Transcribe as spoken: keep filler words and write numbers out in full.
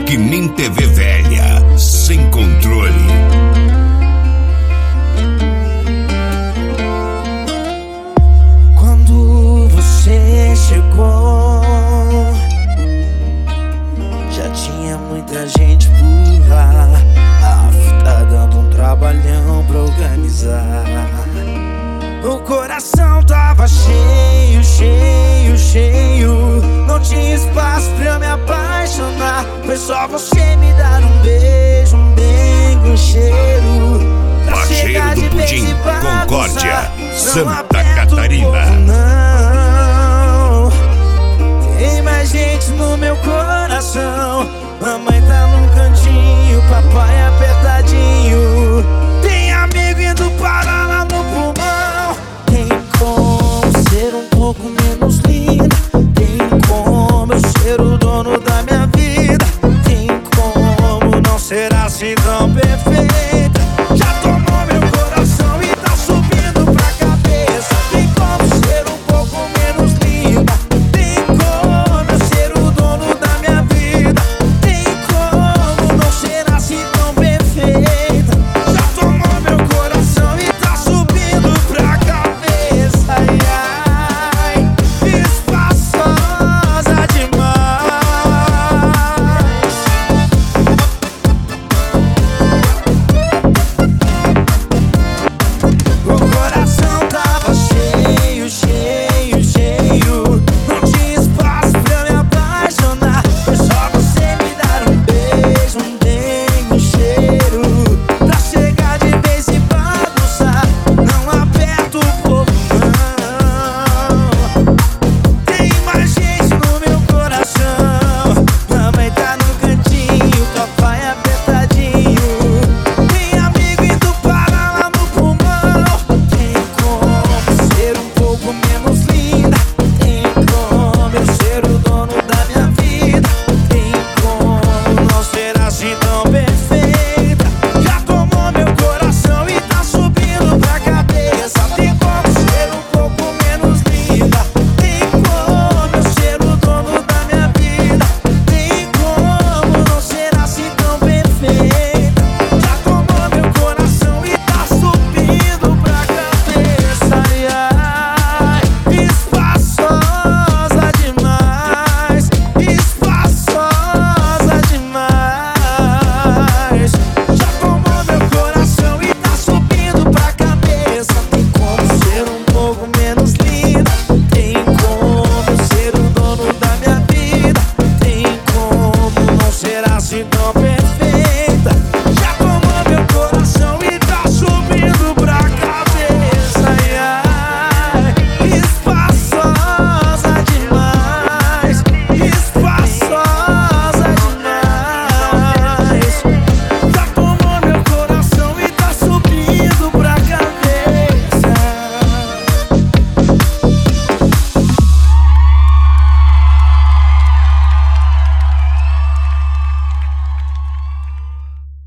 que nem T V velha, sem controle. Quando você chegou, já tinha muita gente por lá. A fita dando um trabalhão pra organizar. O coração tava cheio, cheio, cheio. Não tinha espaço pra eu me apaixonar. Foi só você me dar um beijo, um bem com cheiro. Parceiro do Pudim, Concórdia, Santa Catarina.